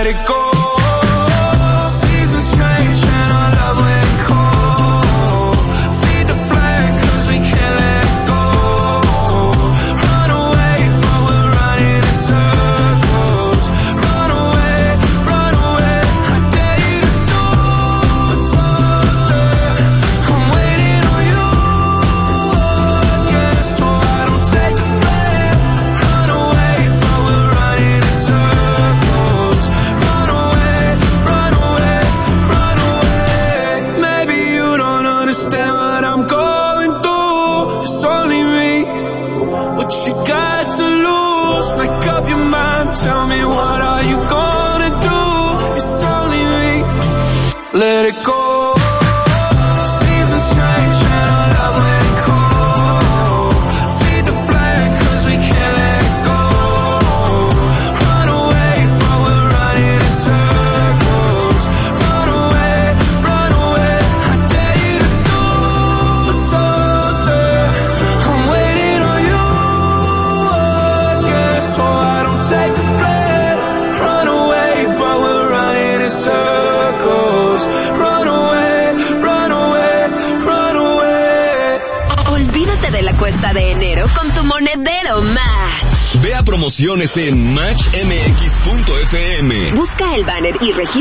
let it go. Seasons change and our love went cold. Feed the flame 'cause we can't let go. Run away, but we're running in circles. Run away, I dare you to do something. I'm waiting on you again, so I don't take the blame. Run away, but we're running in circles. Run away, maybe you don't understand what I'm going through. It's only me, what you got to lose? Make up your mind, tell me what are you gonna do? It's only me, let it go. Seasons change and our love went cold. Feed the flame 'cause we can't let go. Run away, but we're running in circles. Run away, I dare you to do something. I'm waiting on you again, so I don't take the blame. Run away, but we're running in circles. Run away. Olvídate de la cuesta de enero con tu monedero Match. Ve a promociones en matchmx.fm. Busca el banner y registra